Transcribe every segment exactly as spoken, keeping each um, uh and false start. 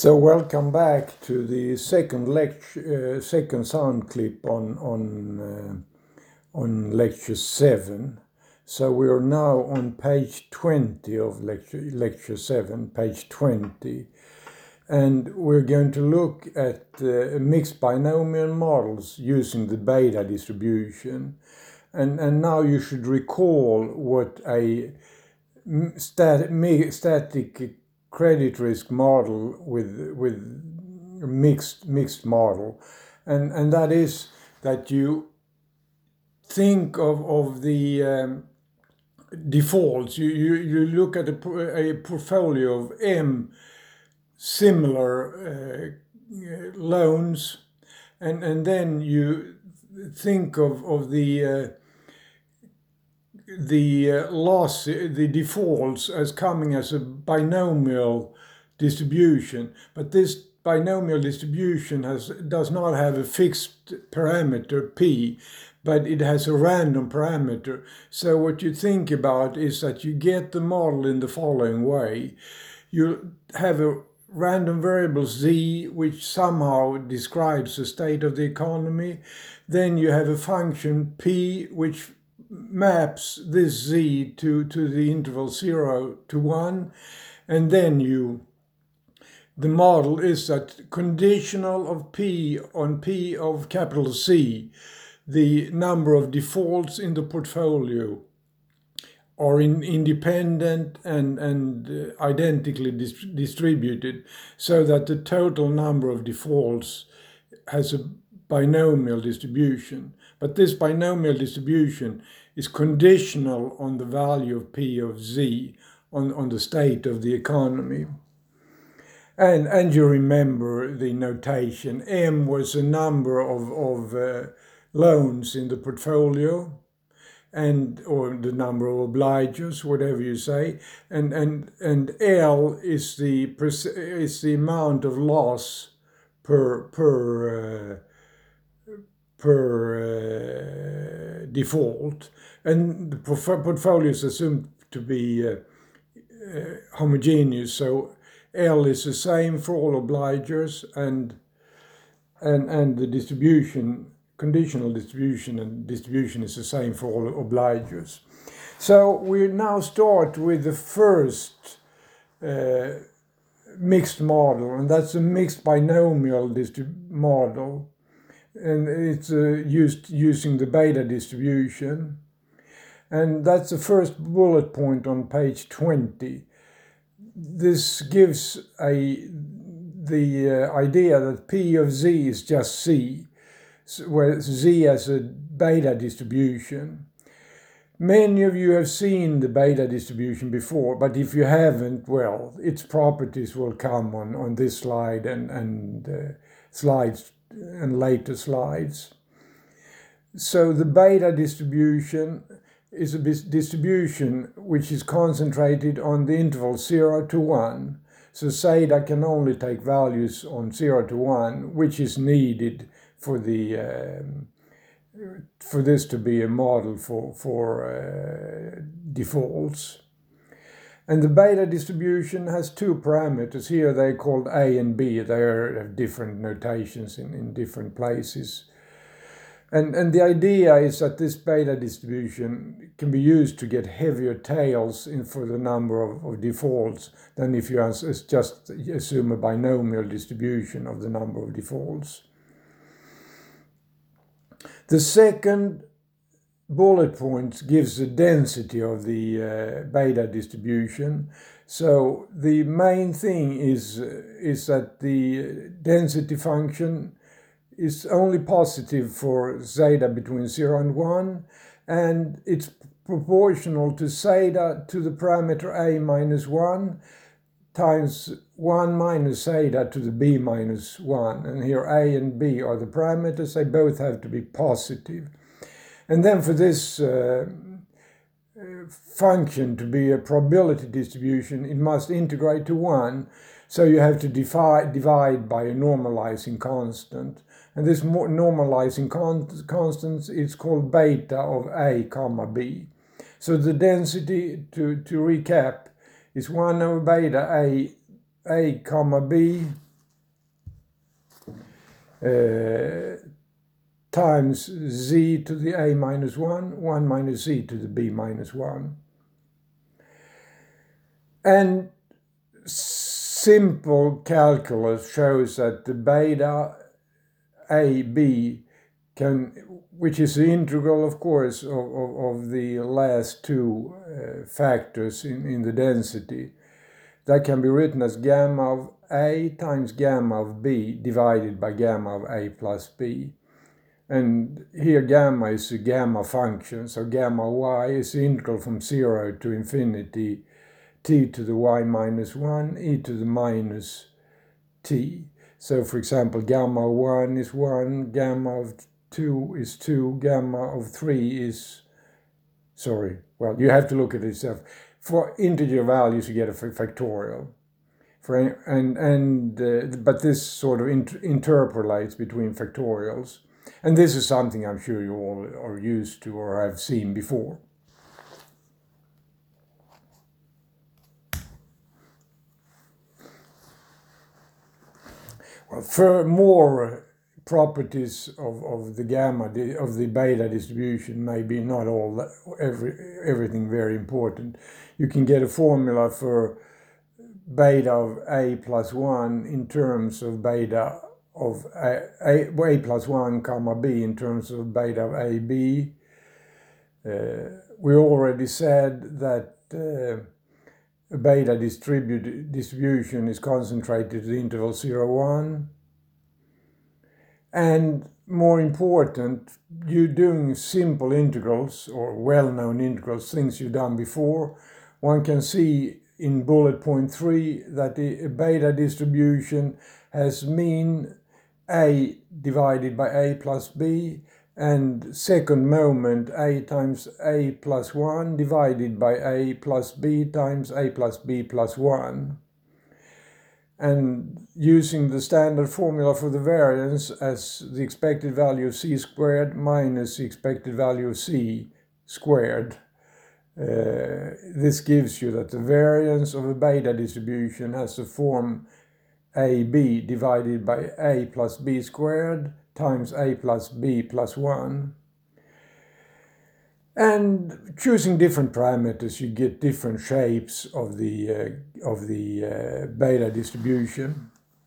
So welcome back to the second lecture, uh, second sound clip on on uh, on lecture seven. So we are now on page twenty of lecture lecture seven, page twenty, and we're going to look at uh, mixed binomial models using the beta distribution. And and now you should recall what a stat, static credit risk model with with mixed mixed model, and and that is that you think of of the um, defaults. You, you you look at a, a portfolio of M similar uh, loans, and and then you think of of the uh, the uh, loss, the defaults as coming as a binomial distribution, but this binomial distribution has does not have a fixed parameter p, but it has a random parameter. So what you think about is that you get the model in the following way. You have a random variable z, which somehow describes the state of the economy. Then you have a function p, which maps this z to, to the interval zero to one, and then you, the model is that conditional of p on p of capital C, the number of defaults in the portfolio are in, independent and, and uh, identically dis distributed, so that the total number of defaults has a binomial distribution. But this binomial distribution is conditional on the value of p of z, on, on the state of the economy. And, and you remember the notation. M was a number of, of uh, loans in the portfolio, and or the number of obligers, whatever you say, and and and L is the is the amount of loss per per uh, per uh, default, and the portfolio is assumed to be uh, uh, homogeneous. So L is the same for all obligers, and and and the distribution, conditional distribution and distribution is the same for all obligers. So we now start with the first uh, mixed model, and that's a mixed binomial model, and it's uh, used using the beta distribution, and that's the first bullet point on page twenty. This gives a the uh, idea that p of z is just c, where z has a beta distribution. Many of you have seen the beta distribution before, but if you haven't, well, its properties will come on, on this slide and, and uh, slides and later slides. So the beta distribution is a distribution which is concentrated on the interval zero to one. So zeta can only take values on zero to one, which is needed for the um, for this to be a model for for uh, defaults. And the beta distribution has two parameters. Here they're called A and B. They have different notations in, in different places. And, and the idea is that this beta distribution can be used to get heavier tails in for the number of, of defaults than if you just assume a binomial distribution of the number of defaults. The second bullet point gives the density of the uh, beta distribution. So the main thing is, is that the density function is only positive for zeta between zero and one, and it's proportional to zeta to the parameter a minus one times one minus zeta to the b minus one. And here a and b are the parameters. They both have to be positive. And then for this uh, function to be a probability distribution, it must integrate to one. So you have to divide, divide by a normalizing constant. And this normalizing constant is called beta of a comma b. So the density, to, to recap, is one over beta a, a comma b uh, times z to the a minus one, one minus z to the b minus one. And simple calculus shows that the beta a, b can, which is the integral, of course, of, of, of the last two uh, factors in, in the density, that can be written as gamma of a times gamma of b divided by gamma of a plus b. And here gamma is a gamma function, so gamma y is the integral from zero to infinity, t to the y minus one, e to the minus t. So for example, gamma of one is one, gamma of two is two, gamma of three is, sorry, well, you have to look at it yourself. For integer values, you get a factorial. For, and, and, uh, but this sort of inter interpolates between factorials. And this is something I'm sure you all are used to or have seen before. Well, for more properties of, of the gamma, of the beta distribution, maybe not all, that, every, everything very important. You can get a formula for beta of a plus one in terms of beta of a, a, a plus one comma b in terms of beta of ab. Uh, we already said that uh, a beta distribute, distribution is concentrated to the interval zero, one. And more important, you doing simple integrals or well-known integrals, things you've done before, one can see in bullet point three that the beta distribution has mean a divided by a plus b and second moment a times a plus one divided by a plus b times a plus b plus one. And using the standard formula for the variance as the expected value of c squared minus the expected value of c squared. Uh, this gives you that the variance of a beta distribution has the form ab divided by a plus b squared times a plus b plus one. And choosing different parameters, you get different shapes of the, uh, of the uh, beta distribution.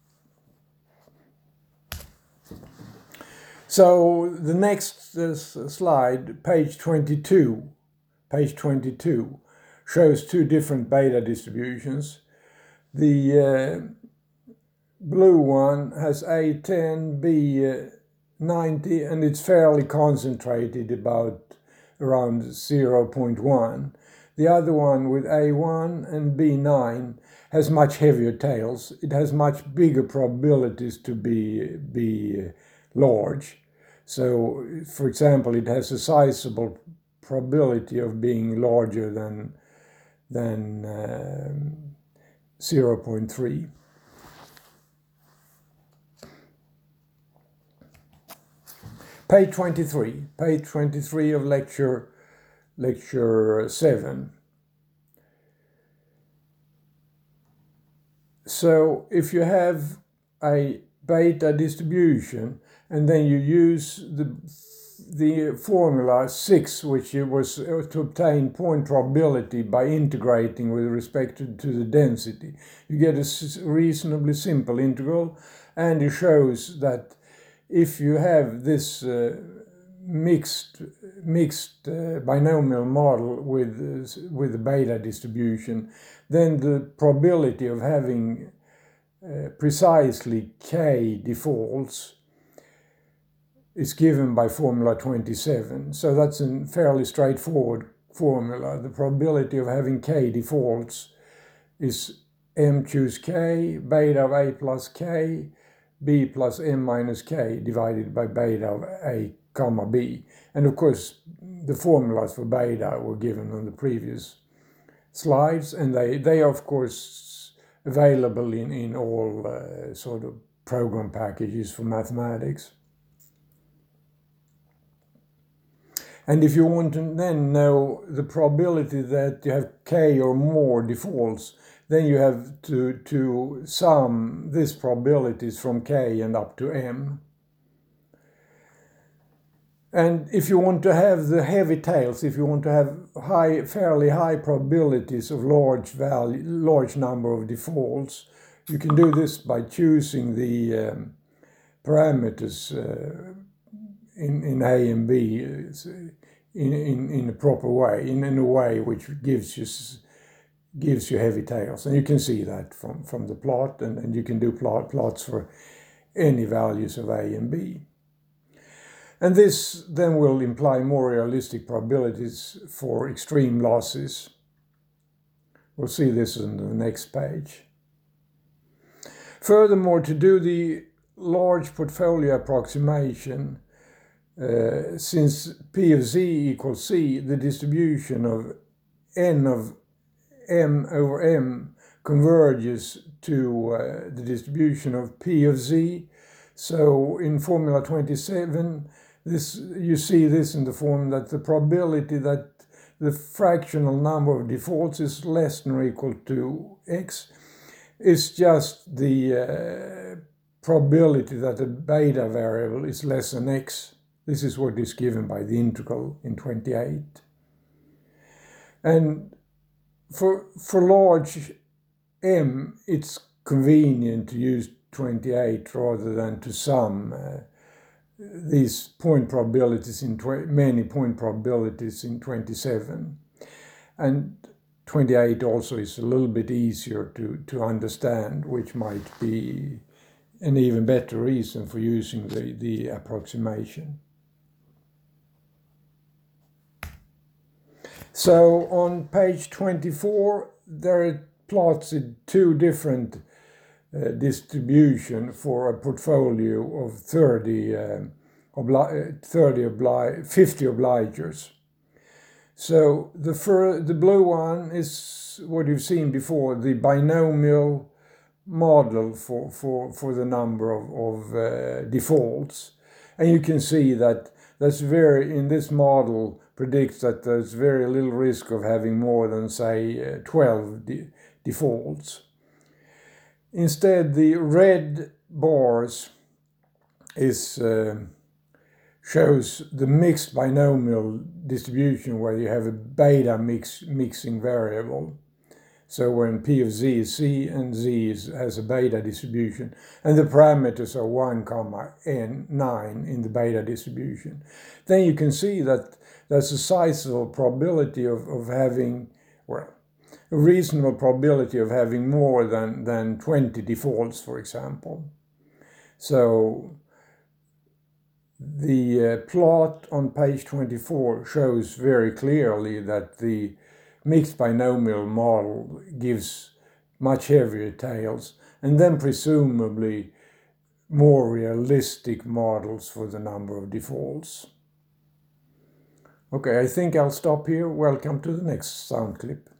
So the next uh, slide, page twenty-two, page twenty-two, shows two different beta distributions. The uh, blue one has A ten, B ninety, and it's fairly concentrated, about around zero point one. The other one with A one and B nine has much heavier tails. It has much bigger probabilities to be, be large. So, for example, it has a sizable probability of being larger than, than um, zero point three. Page twenty-three, page twenty-three of lecture, lecture seven. So if you have a beta distribution and then you use the, the formula six, which it was to obtain point probability by integrating with respect to, to the density, you get a reasonably simple integral, and it shows that if you have this uh, mixed, mixed uh, binomial model with, uh, with the beta distribution, then the probability of having uh, precisely k defaults is given by formula twenty-seven. So that's a fairly straightforward formula. The probability of having k defaults is m choose k, beta of a plus k, b plus m minus k divided by beta of a comma b. And of course, the formulas for beta were given on the previous slides, and they, they are of course available in, in all uh, sort of program packages for mathematics. And if you want to then know the probability that you have k or more defaults, then you have to, to sum these probabilities from k and up to m. And if you want to have the heavy tails, if you want to have high, fairly high probabilities of large value, large number of defaults, you can do this by choosing the um, parameters uh, in, in A and B in, in, in a proper way, in, in a way which gives you gives you heavy tails. And you can see that from, from the plot, and, and you can do plot, plots for any values of A and B. And this then will imply more realistic probabilities for extreme losses. We'll see this on the next page. Furthermore, to do the large portfolio approximation, uh, since P of Z equals C, the distribution of N of M over M converges to uh, the distribution of P of Z. So in formula twenty-seven, this, you see this in the form that the probability that the fractional number of defaults is less than or equal to X is just the uh, probability that the beta variable is less than X. This is what is given by the integral in twenty-eight. And for, for large M, it's convenient to use twenty-eight rather than to sum uh, these point probabilities in many point probabilities in twenty-seven. And twenty-eight also is a little bit easier to, to understand, which might be an even better reason for using the, the approximation. So on page twenty-four, there are plots in two different uh, distribution for a portfolio of thirty, uh, obli thirty obli fifty obligers. So the, fir the blue one is what you've seen before, the binomial model for, for, for the number of, of uh, defaults. And you can see that that's very, in this model, predicts that there's very little risk of having more than, say, uh, twelve de defaults. Instead, the red bars is uh, shows the mixed binomial distribution where you have a beta mix, mixing variable. So when P of Z is C and Z is, has a beta distribution, and the parameters are one, comma, n, nine in the beta distribution, then you can see that there's a sizable probability of, of having, well, a reasonable probability of having more than, than twenty defaults, for example. So the uh, plot on page twenty-four shows very clearly that the mixed binomial model gives much heavier tails, and then presumably more realistic models for the number of defaults. Okay, I think I'll stop here. Welcome to the next sound clip.